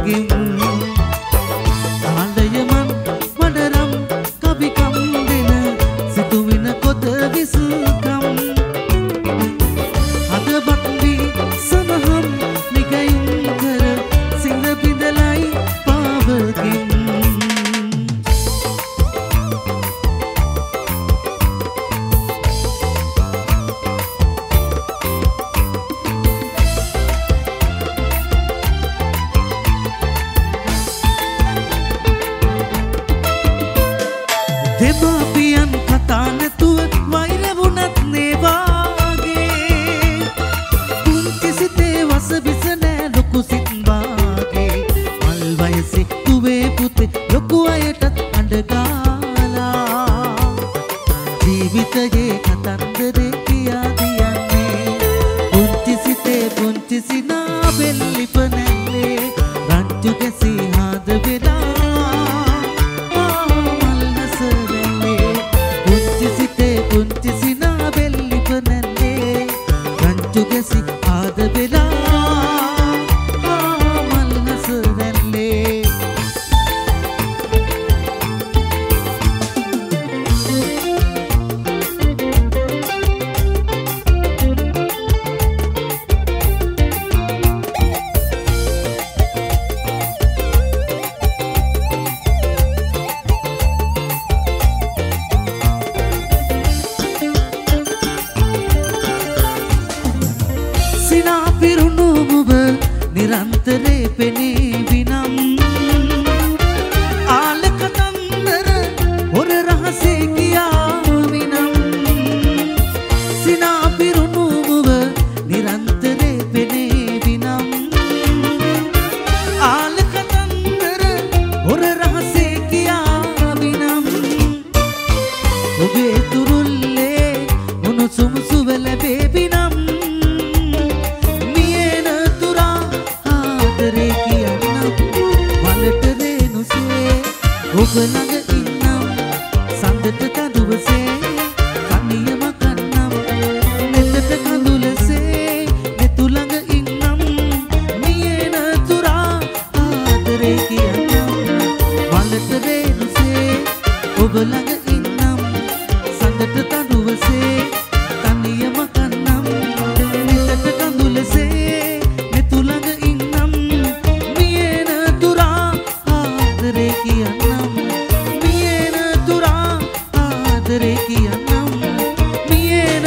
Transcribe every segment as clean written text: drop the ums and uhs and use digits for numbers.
දෙමාපියන් කතා නැතුව වෛර වුණත් නේවාගේ පුංචි සිතේ වස විස නෑ ලොකු සිත් වාගේ මල් වයසේ දුවේ පුතේ ලොකු අයටත් අඬ ගාලා ජීවිතයේ කතන්දරේ කියා දියන්නේ පුංචි සිතේ පුංචි සිනා බෙල්ලිප නැල්ලේ රංචු ගැසී හාද වෙලා පුංචි සිනා බෙල්ලිප නැල්ලේ රංචු ගැසි ආද වෙලා මල් නස රැල්ලේ නිරන්තරේ පෙනේ විනම් ආල කතන්දර හොර රහසේ කියාවිනම් සිනා පිරුණු මුව නිරන්තරේ පෙනේ විනම් ආල කතන්දර හොර රහසේ කියාවිනම් ඔබේ තුරුල්ලේ උණුසුම් සුව ලැබේ විනම් ඔබ ළඟ ඉන්නම් සඳට කඳුවසේ කනියම කන්නම් නෙතට කඳුලසේ නෙතු ළඟ ඉන්නම් මියන තුරා ආදරේ කියන්නම් වලට රේනුසේ ඔබ ළඟ ඉන්නම් සඳට කඳුවසේ කනියම කන්නම් නෙතට කඳුලසේ නෙතු ළඟ ඉන්නම් මියන තුරා ආදරේ කියන්නම් ආදරේ කියන්නම් මියන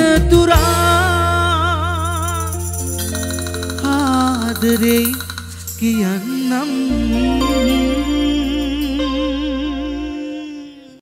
තුරා ආදරේ කියන්නම්